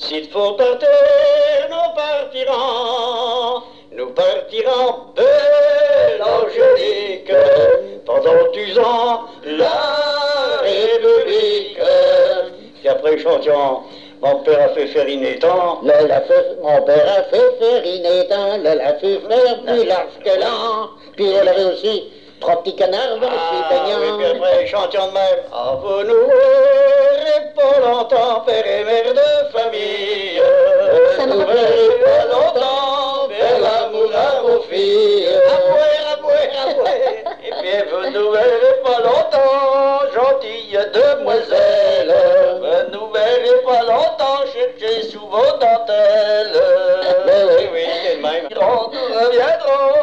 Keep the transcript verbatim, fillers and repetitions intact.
S'il faut partir, nous partirons, nous partirons belle Angélique, pendant dix ans la République. Puis après chantions, mon père a fait faire une étang, Le la fait, mon père a fait faire une étang, le la fait faire plus large que l'an. Puis elle avait aussi trois petits canards dans le ah, peignant. oui, puis après chantions de même. Ah, vous nous verrez pas longtemps, père et mère de famille. Ça me Vous rappelle. verrez pas longtemps, faire l'amour à vos filles. À boire, à boire, à boire. Et puis vous nous verrez pas longtemps, gentille demoiselle. Vous nous verrez pas longtemps, chercher sous vos dentelles. Oui, oui, c'est le même. Nous reviendrons